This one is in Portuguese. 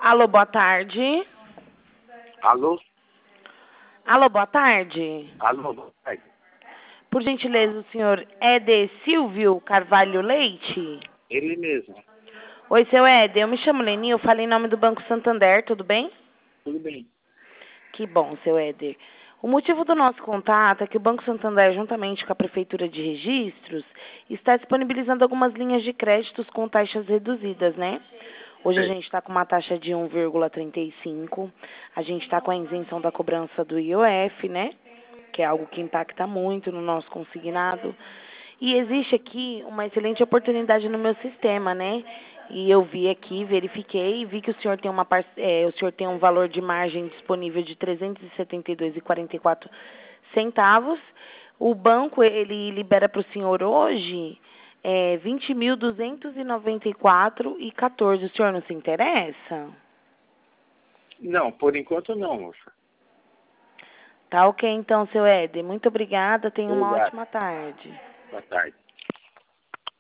Alô, boa tarde. Alô? Alô, boa tarde. Alô, boa tarde. Por gentileza, o senhor Éder Silvio Carvalho Leite? Ele mesmo. Oi, seu Éder, eu me chamo Leni, eu falei em nome do Banco Santander, tudo bem? Tudo bem. Que bom, seu Éder. O motivo do nosso contato é que o Banco Santander, juntamente com a Prefeitura de Registros, está disponibilizando algumas linhas de créditos com taxas reduzidas, né? Hoje a Sei. gente está com uma taxa de 1,35, a gente está com a isenção da cobrança do IOF, né? Que é algo que impacta muito no nosso consignado. E existe aqui uma excelente oportunidade no meu sistema, né? E eu vi aqui, verifiquei e vi que o senhor tem o senhor tem um valor de margem disponível de R$ 372,44 centavos. O banco ele libera para o senhor hoje 20.294,14. O senhor não se interessa? Não, por enquanto não, moça. Tá ok então, seu Éder. Muito obrigada. Tenha uma Obrigado. ótima tarde. Boa tarde.